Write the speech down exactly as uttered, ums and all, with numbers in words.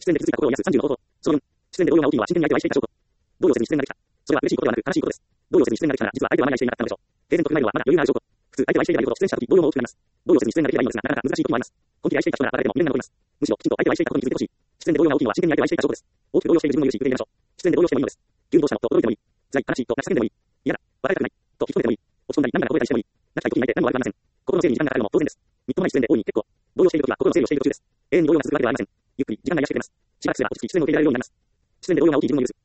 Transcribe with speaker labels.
Speaker 1: 失恋で傷ついた心を癒すさんじゅうの方法。そのよん、失恋で動揺が大きいのは真剣に相手を愛していた証拠。動揺せずに失恋ができた。それは嬉しいことではなく悲しいことです。動揺せずに失恋ができたら実は相手をあまり愛していなかったのでしょう。平然と踏まえるのはまだ余裕がある証拠。普通相手を愛していればいるほど失恋した時動揺も大きくなります。動揺せずに失恋ができればいいのですが、なかなか難しい時もあります。本気で愛していた人なら誰でも未練が残ります。むしろきちんと相手を愛していたことに気づいてほしい。失恋で動揺が大きいのは真剣に相手を愛していた証拠です。大きく動揺している自分を許し、受け入れましょう。失恋で動揺してもいいのです。急にどうしたのと驚いてもいい。辛い、悲しいと泣き叫んでもいい。嫌だ、笑いたくないと引き止めてもいい。落ち込んだり涙がこぼれたりしてもいい。泣きたい時に泣いて何も悪くありません。心の整理に時間がかかるのも当然です。みっともない失恋で大いに結構。動揺している時は心の整理をしている途中です。永遠に動揺が続くわけではありません。ゆっくり時間が癒してくれます。しばらくすれば落ち着き失恋を受け入れられるようになります。失恋で動揺が大きい自分を許す。